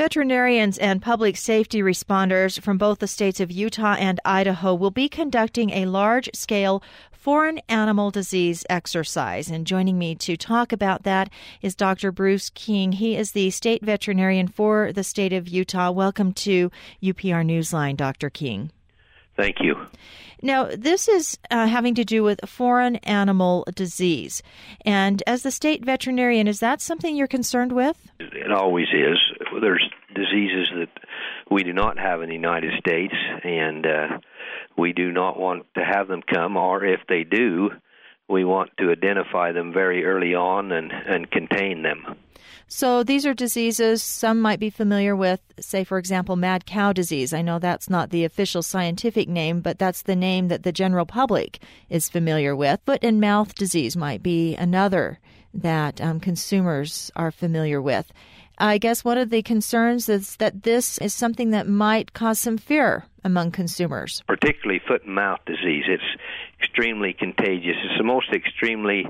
Veterinarians and public safety responders from both the states of Utah and Idaho will be conducting a large-scale foreign animal disease exercise. And joining me to talk about that is Dr. Bruce King. He is the state veterinarian for the state of Utah. Welcome to UPR Newsline, Dr. King. Thank you. Now, this is having to do with foreign animal disease. And as the state veterinarian, is that something you're concerned with? It always is. There's diseases that we do not have in the United States, and we do not want to have them come, or if they do, we want to identify them very early on and contain them. So these are diseases some might be familiar with, say, for example, mad cow disease. I know that's not the official scientific name, but that's the name that the general public is familiar with. Foot and mouth disease might be another that consumers are familiar with. I guess one of the concerns is that this is something that might cause some fear among consumers. Particularly foot and mouth disease. It's extremely contagious. It's the most extremely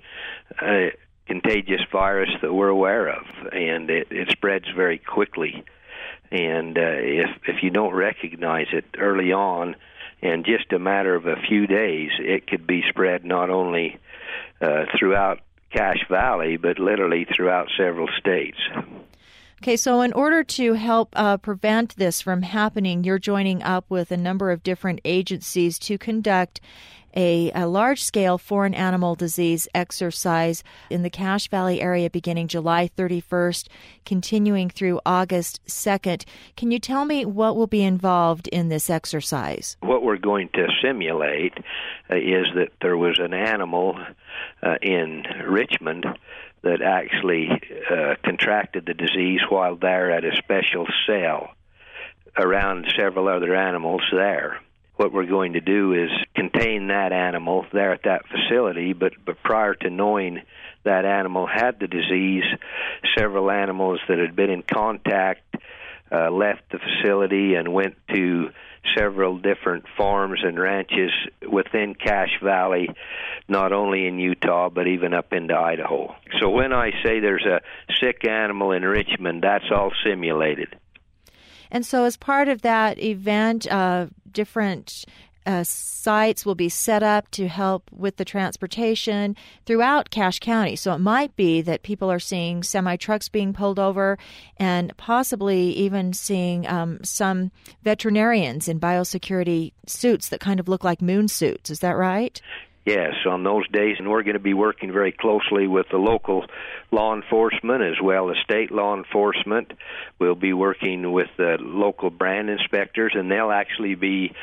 contagious virus that we're aware of, and it spreads very quickly. And if you don't recognize it early on, in just a matter of a few days, it could be spread not only throughout Cache Valley, but literally throughout several states. Okay, so in order to help prevent this from happening, you're joining up with a number of different agencies to conduct a large-scale foreign animal disease exercise in the Cache Valley area beginning July 31st, continuing through August 2nd. Can you tell me what will be involved in this exercise? What we're going to simulate is that there was an animal in Richmond that actually contracted the disease while there at a special cell around several other animals there. What we're going to do is contain that animal there at that facility, but prior to knowing that animal had the disease, several animals that had been in contact left the facility and went to several different farms and ranches within Cache Valley, not only in Utah, but even up into Idaho. So when I say there's a sick animal in Richmond, that's all simulated. And so as part of that event, different sites will be set up to help with the transportation throughout Cache County. So it might be that people are seeing semi-trucks being pulled over and possibly even seeing some veterinarians in biosecurity suits that kind of look like moon suits. Is that right? Yes, on those days, and we're going to be working very closely with the local law enforcement as well as state law enforcement. We'll be working with the local brand inspectors, and they'll actually be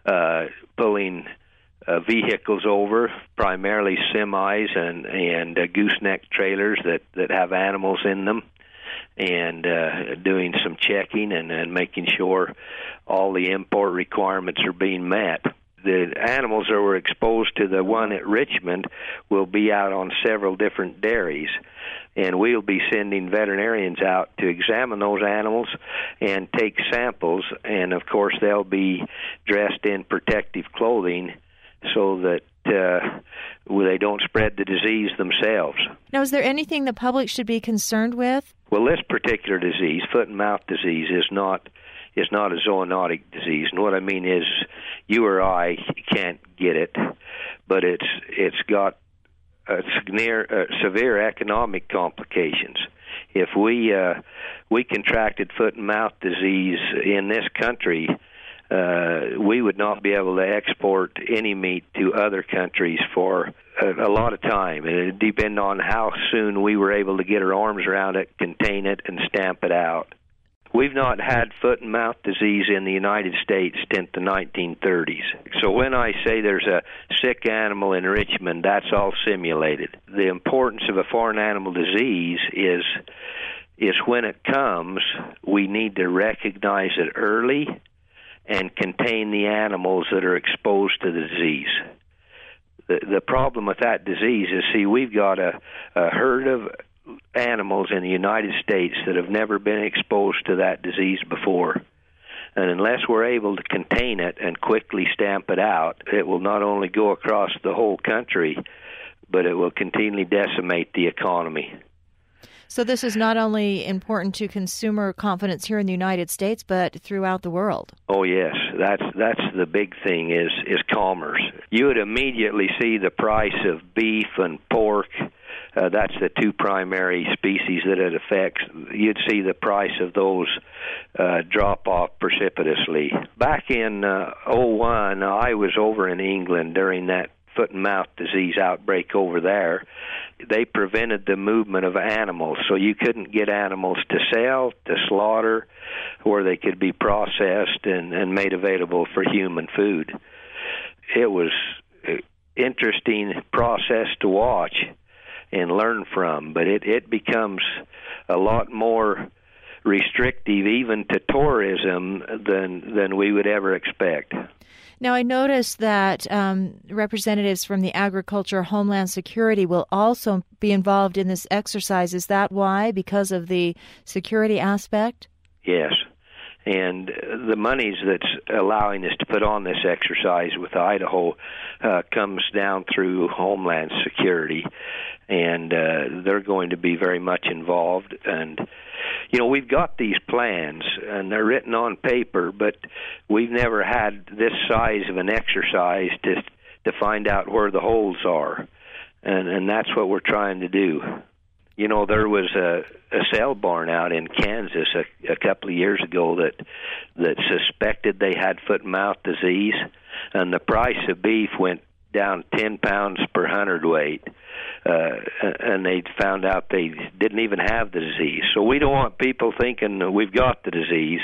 pulling vehicles over, primarily semis and gooseneck trailers that have animals in them, and doing some checking and making sure all the import requirements are being met. The animals that were exposed to the one at Richmond will be out on several different dairies, and we'll be sending veterinarians out to examine those animals and take samples, and of course they'll be dressed in protective clothing so that they don't spread the disease themselves. Now, is there anything the public should be concerned with? Well, this particular disease, foot and mouth disease, is not a zoonotic disease. And what I mean is you or I can't get it, but it's got severe economic complications. If we contracted foot and mouth disease in this country, we would not be able to export any meat to other countries for a lot of time. And it would depend on how soon we were able to get our arms around it, contain it, and stamp it out. We've not had foot and mouth disease in the United States since the 1930s. So when I say there's a sick animal in Richmond, that's all simulated. The importance of a foreign animal disease is when it comes, we need to recognize it early and contain the animals that are exposed to the disease. The problem with that disease is, see, we've got a herd of animals in the United States that have never been exposed to that disease before. And unless we're able to contain it and quickly stamp it out, it will not only go across the whole country, but it will continually decimate the economy. So this is not only important to consumer confidence here in the United States, but throughout the world. Oh yes, that's the big thing is commerce. You would immediately see the price of beef and pork. That's the two primary species that it affects. You'd see the price of those drop off precipitously. Back in 2001, I was over in England during that foot and mouth disease outbreak over there. They prevented the movement of animals, so you couldn't get animals to sell, to slaughter, where they could be processed and made available for human food. It was an interesting process to watch and learn from, but it becomes a lot more restrictive even to tourism than we would ever expect. Now, I noticed that representatives from the Agriculture Homeland Security will also be involved in this exercise. Is that why? Because of the security aspect? Yes. And the monies that's allowing us to put on this exercise with Idaho comes down through Homeland Security, and they're going to be very much involved. And you know, we've got these plans, and they're written on paper, but we've never had this size of an exercise to find out where the holes are, and that's what we're trying to do. You know, there was a sale barn out in Kansas a couple of years ago that suspected they had foot and mouth disease, and the price of beef went down 10 pounds per hundredweight, and they found out they didn't even have the disease. So we don't want people thinking that we've got the disease.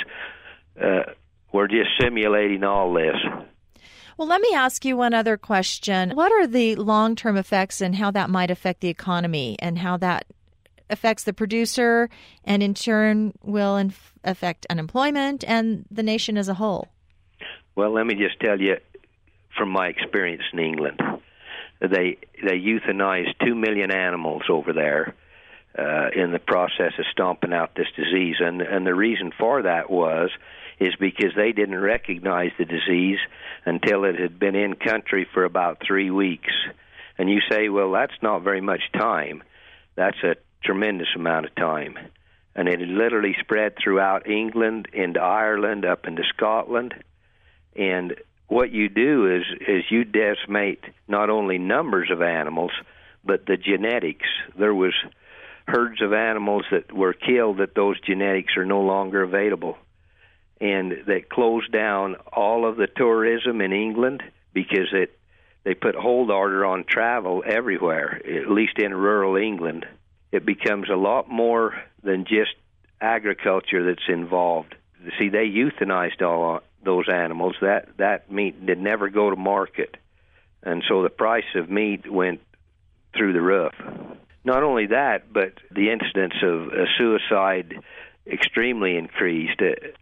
We're just simulating all this. Well, let me ask you one other question. What are the long-term effects and how that might affect the economy and how that affects the producer and in turn will affect unemployment and the nation as a whole? Well, let me just tell you from my experience in England. They euthanized 2 million animals over there in the process of stomping out this disease. And the reason for that is because they didn't recognize the disease until it had been in country for about 3 weeks. And you say, well, that's not very much time. That's a tremendous amount of time. And it had literally spread throughout England, into Ireland, up into Scotland. And what you do is you decimate not only numbers of animals, but the genetics. There was herds of animals that were killed that those genetics are no longer available. And that closed down all of the tourism in England because they put hold order on travel everywhere, at least in rural England. It becomes a lot more than just agriculture that's involved. See, they euthanized all those animals. That meat did never go to market, and so the price of meat went through the roof. Not only that, but the incidence of suicide extremely increased.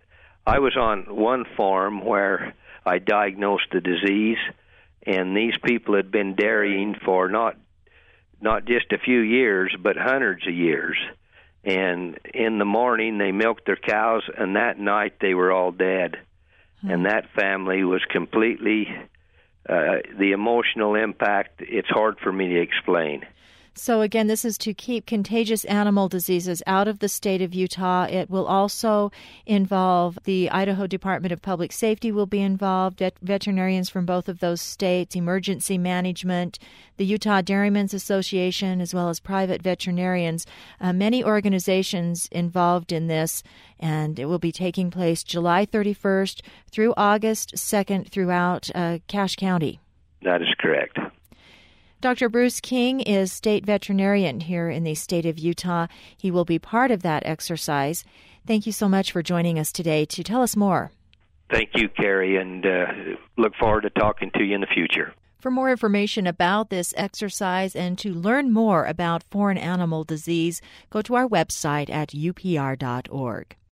I was on one farm where I diagnosed the disease, and these people had been dairying for not just a few years, but hundreds of years. And in the morning, they milked their cows, and that night they were all dead. And that family was completely, the emotional impact, it's hard for me to explain. So again, this is to keep contagious animal diseases out of the state of Utah. It will also involve the Idaho Department of Public Safety will be involved, veterinarians from both of those states, emergency management, the Utah Dairymen's Association, as well as private veterinarians, many organizations involved in this, and it will be taking place July 31st through August 2nd throughout Cache County. That is correct. Dr. Bruce King is state veterinarian here in the state of Utah. He will be part of that exercise. Thank you so much for joining us today to tell us more. Thank you, Carrie, and look forward to talking to you in the future. For more information about this exercise and to learn more about foreign animal disease, go to our website at upr.org.